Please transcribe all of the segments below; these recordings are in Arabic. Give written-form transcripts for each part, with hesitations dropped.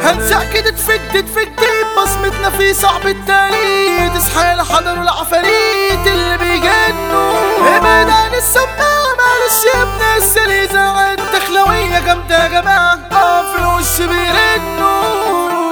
هنسع كده تفك بصمتنا في صعب التاني. تصحى الحضر والعفاريت اللي بيجنوا. ابعد عن السماعة معلش يا ابن السليزة. الدخلوية جامدة يا جماعة في الوش بيرنوا.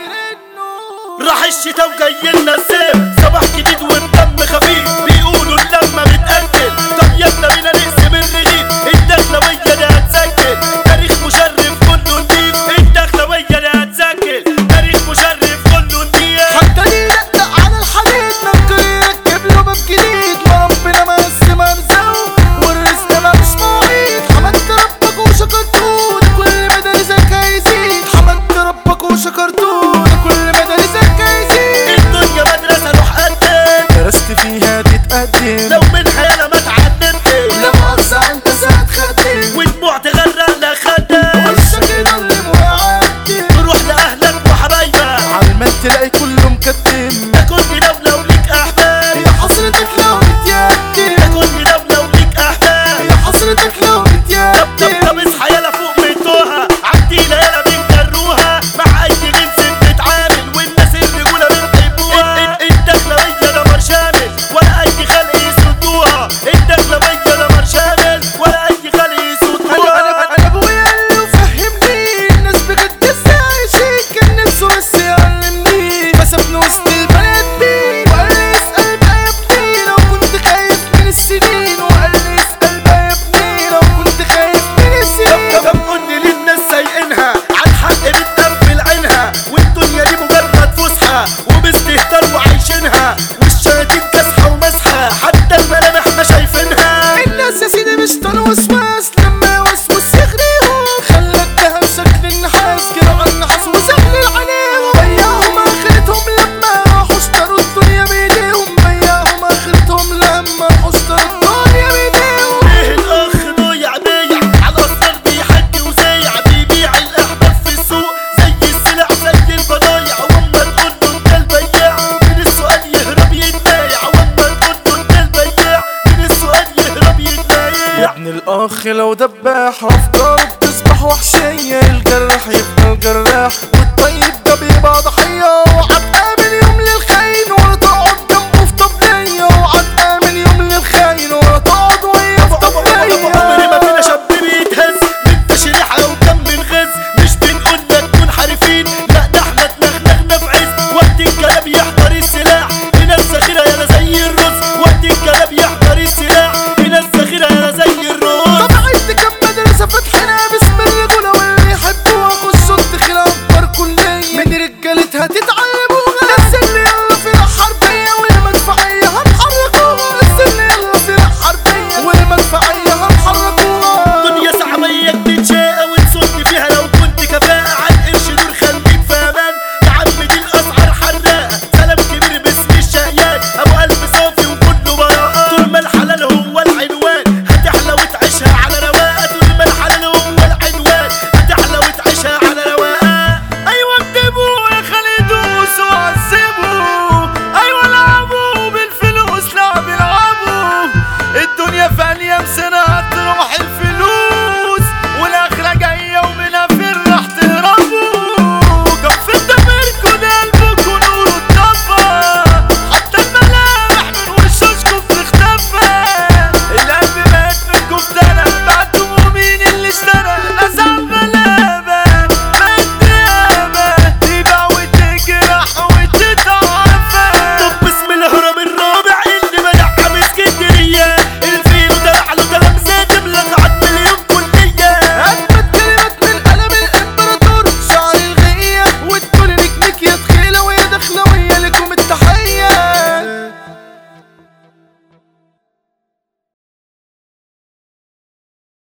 راح الشتا وجاي لنا السيف. صباح جديد والدم خفيف. بيقولوا اللمة بتقتل. طب يلا بينا نقسم الرغيف. الدخلوية دي هتسجل تاريخ مشرف كله نضيف. الدخلوية دي هتسجل تاريخ مشرف كله نضيف. حتى اللي يدق على الحديد ممكن يركب له باب جديد. ما ربنا مقسم ارزاقه والرزق ما مش مواعيد. حمدت ربك وشكرته لكل مدارسك هيزيد. حمدت ربك وشكرته لكل مدارسك هيزيد. الدنيا مدرسة روح قدم. درست فيها تتقدم. لو منها يالا ما اتعلمتش. لو قصة انت سهتخدم ودموع تغرق لا خدم. وشك يضلم ويعدي. تروح لأهلك وحبايبك عالمال تلاقي كله مكتم. تاكل بدولة وليك أحباب. يا حسرتك لو متيتم. تاكل بدولة وليك أحباب. يا حسرتك لو متيتم. طب اصحى يالا فوق من توها. عدينا يالا بنجروها. مع أي جنس بنتعامل والناس الرجولة بنحبوها. الدخلوية دمار شامل ولا أي خلق يسدوها. الدخلوية دمار شامل ولا أي خلق يسدوها. انا ابويا اللي فهمني الناس بجد ازاي عايشين. كان نفسه بس يعلمني فسابني وسط البلد دي. وقال لي اسأل بقى يا ابني لو كنت خايف من السنين. وقال لي اسأل بقى يا ابني لو كنت خايف من السنين. طب قول لي ليه الناس سايقينها عالحق بتقفل عينها. والدنيا دي مجرد فسحة وباستهتار وعايشينها. والشياطين كاسحة ومسحة حتى الملامح ما شايفينها. الناس يا سيدي مش وسواس لما يوسوس يغريهم. خلى الدهب شكل النحاس كده على النحاس وسهل العليهم. بيعهم اخرتهم لما راحوا اشتروا الدنيا بايديهم. بيعهم اخرتهم لما راحوا اشتروا الدنيا بايديهم. ليه الاخ ضيع بيع على الصدر بيحكي وزيع. بيبيع الاحباب في السوق زي السلع زي البضايع. واما تقول له انت البياع من السؤال يهرب يتبايع. واما تقول له انت البياع من السؤال يهرب يتبايع. يا ابن الاخ لو دباح افكاره بتصبح وحشية. الجراح يفضل جراح والطيب ده بيبقى ضحية. وعتقاب